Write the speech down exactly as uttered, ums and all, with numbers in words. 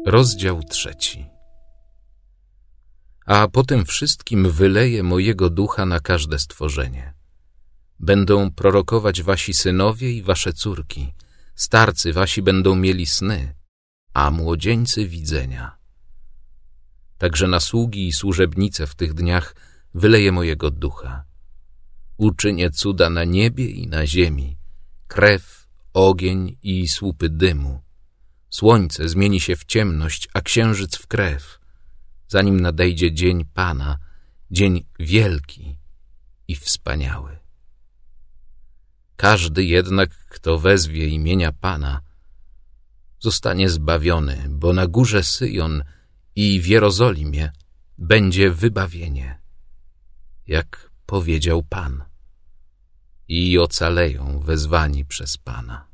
Rozdział trzeci. A po tym wszystkim wyleję mojego ducha na każde stworzenie. Będą prorokować wasi synowie i wasze córki, starcy wasi będą mieli sny, a młodzieńcy widzenia. Także na sługi i służebnice w tych dniach wyleję mojego ducha. Uczynię cuda na niebie i na ziemi, krew, ogień i słupy dymu. Słońce zmieni się w ciemność, a księżyc w krew, zanim nadejdzie dzień Pana, dzień wielki i wspaniały. Każdy jednak, kto wezwie imienia Pana, zostanie zbawiony, bo na górze Syjon i w Jerozolimie będzie wybawienie, jak powiedział Pan, i ocaleją wezwani przez Pana.